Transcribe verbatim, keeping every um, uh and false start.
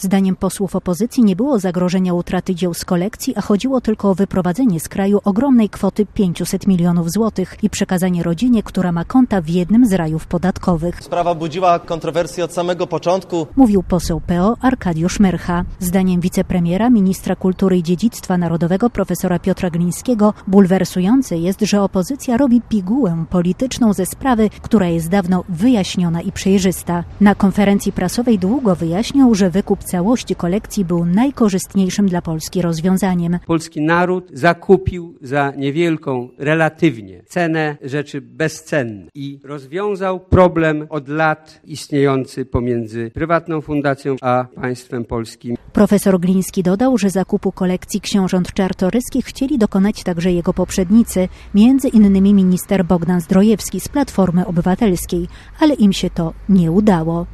Zdaniem posłów opozycji nie było zagrożenia utraty dzieł z kolekcji, a chodziło tylko o wyprowadzenie z kraju ogromnej kwoty pięciuset milionów złotych i przekazanie rodzinie, która ma konta w jednym z rajów podatkowych. Sprawa budziła kontrowersje od samego początku, mówił poseł P O Arkadiusz Myrcha. Zdaniem wicepremiera, ministra kultury i dziedzictwa narodowego profesora Piotra Glińskiego bulwersujące jest, że opozycja robi pigułę polityczną ze sprawy, która jest dawno wyjaśniona i przejrzysta. Na konferencji prasowej długo wyjaśniał, że wykup całości kolekcji był najkorzystniejszym dla Polski rozwiązaniem. Polski naród zakupił za niewielką relatywnie cenę rzeczy bezcenne i rozwiązał problem od lat istniejący pomiędzy prywatną fundacją a państwem polskim. Profesor Gliński dodał, że zakupu kolekcji książąt czartoryskich chcieli dokonać także jego poprzednicy, między innymi minister Bogdan Zdrojewski z Platformy Obywatelskiej, ale im się to nie udało.